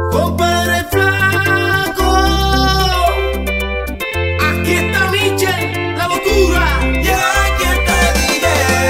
Compadre flaco, aquí está Michel, la locura. Y aquí está DJ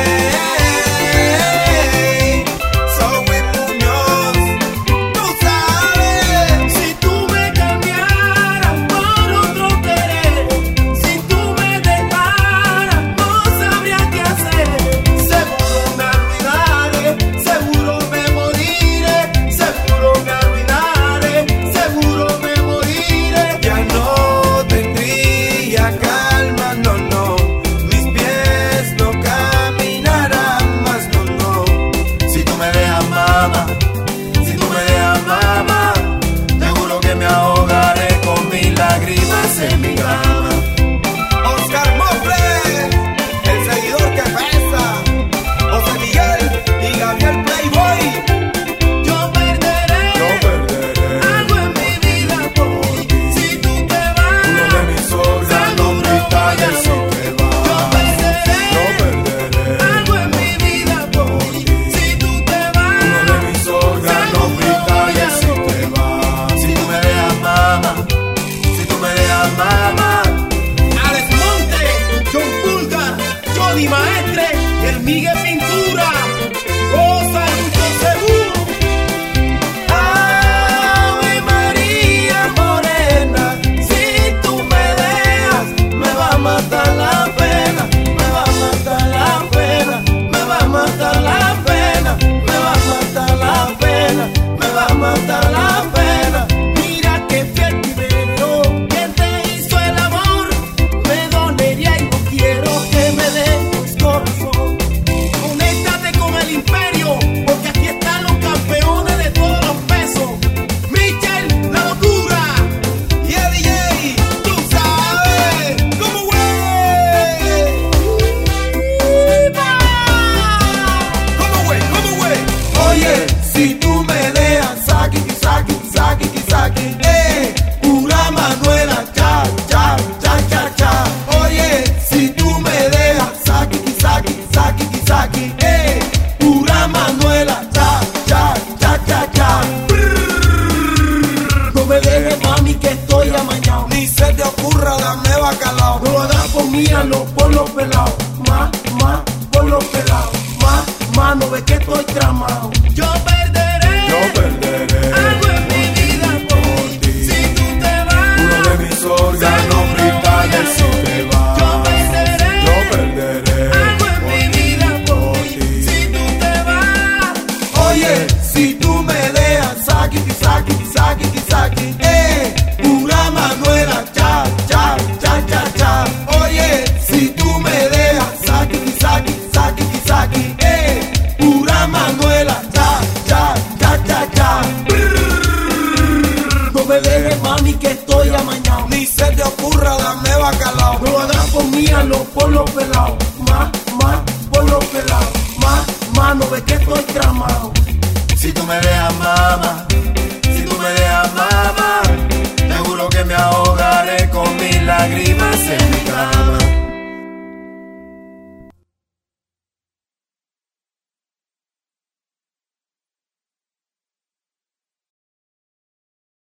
Zoe Muñoz. Tú sabes, Si tú me cambiaras por otro querer, si tú me dejaras, no sabría qué hacer. Seguro me arruinaré, seguro me moriré, seguro me arruinaré, seguro me moriré. ya no tendría calma, no, no. Mis pies no caminarán más, no, no. Si tú me dejas, mamá, si tú me dejas, mamá, seguro que me ahogaré con mis lágrimas en mi cama. Oscar Mofle, el seguidor que pesa, José Miguel y Gabriel Playboy. Yo perderé algo en mi vida por ti. Si tú te vas, Uno de mis órganos vitales si te vas. yo perderé Yo perderé algo en mi vida por ti. Si tú te vas, uno de mis órganos vitales si te vas. Si tú me dejas, mamá, si tú me dejas, mamá. Alex Monte, John Pulgar, Johnny Maestre, el Miguel Pintura, Cosa Lucho Seguro. Ave María Morena, si tú me dejas, me va a matar la pena, me va a matar la pena, me va a matar la pena, me va a matar la pena, me va a matar la pena. Mira que fiel primero que te hizo el amor, me dolería y no quiero que me des corazón. Conéctate con el imperio, porque aquí están los campeones de todos los pesos. Michel, la locura. Y el DJ, tú sabes cómo güey, cómo güey. Oye, si tú me dejas, saki, saki, saki, saki, pura Manuela, cha, cha, cha, cha, cha. Oye, si tú me dejas, saki, saki, saki, saki, pura Manuela, cha, cha, cha, cha, cha. No me dejes, mami, que estoy amañado. Ni se te ocurra darme bacalao. No hagas por mí, hazlo por los pelados. Por los pelados. No ves que estoy tramado. Yo perderé algo en mi vida por ti. Si tú te vas, Uno de mis órganos vitales si te vas. Yo perderé algo en mi vida por ti. Si tú te vas, Oye, si tú me dejas, saki, saki, saki, saki, pura Manuela, cha, cha, cha, cha, cha. Oye, si tú me dejas, saki, saki, saki, saki, pura Manuela, cha, cha, cha, cha, cha. no me dejes, mami, que estoy amañado. Ni se te ocurra darme bacalao. No hagas por mí, hazlo por los pelados. Por los pelados. No ves que estoy tramado. Si tú me dejas, mamá, si tú me dejas, mamá, seguro que me ahogo